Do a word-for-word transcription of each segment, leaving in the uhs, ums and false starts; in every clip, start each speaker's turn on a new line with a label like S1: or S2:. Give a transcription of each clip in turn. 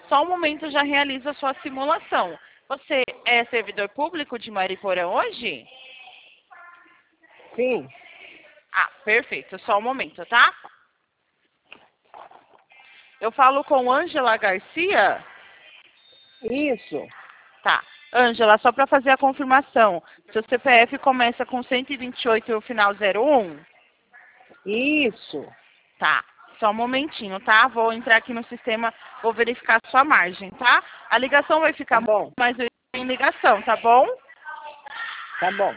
S1: Só um momento, eu já realizo a sua simulação. Você é servidor público de Mariporã hoje?
S2: Sim.
S1: Ah, perfeito. Só um momento, tá? Eu falo com Ângela Garcia?
S2: Isso.
S1: Tá. Ângela, só para fazer a confirmação. Seu C P F começa com cento e vinte e oito e o final zero um?
S2: Isso.
S1: Tá. Só um momentinho, tá? Vou entrar aqui no sistema, vou verificar a sua margem, tá? A ligação vai
S2: Tá
S1: ficar
S2: bom.
S1: mais em ligação, tá bom?
S2: Tá bom.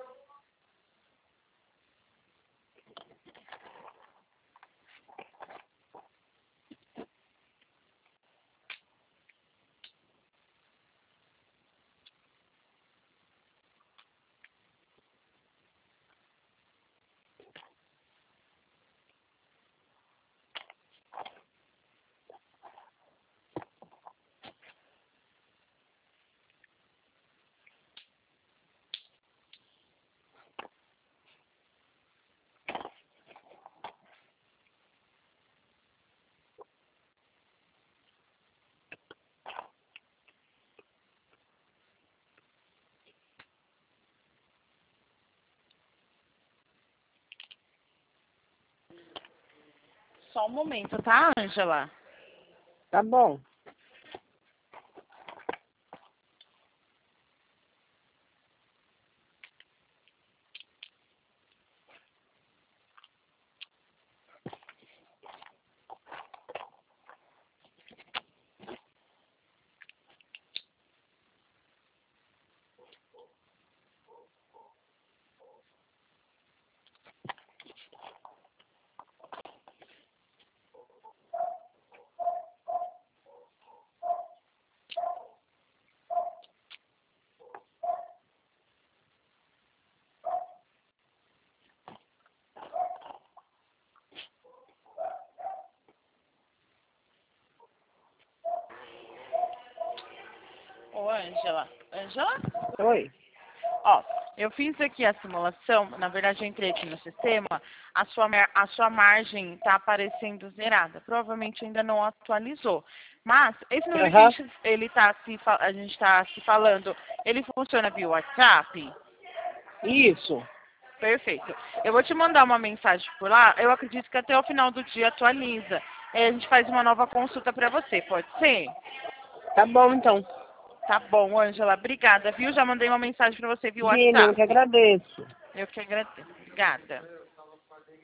S1: Só um momento, tá, Ângela?
S2: Tá bom.
S1: Ô, Ângela. Ângela?
S2: Oi.
S1: Ó, eu fiz aqui a simulação, na verdade eu entrei aqui no sistema, a sua, mar- a sua margem está aparecendo zerada. Provavelmente ainda não atualizou. Mas, esse número que a
S2: Aham.
S1: gente, ele tá se, fa- a gente está se falando, ele funciona via WhatsApp?
S2: Isso.
S1: Perfeito. Eu vou te mandar uma mensagem por lá, eu acredito que até o final do dia atualiza. Aí a gente faz uma nova consulta para você, pode ser?
S2: Tá bom, então.
S1: Tá bom, Ângela, obrigada, viu? Já mandei uma mensagem para você via
S2: Gênio, eu que
S1: WhatsApp.
S2: agradeço.
S1: Eu que agradeço. Obrigada.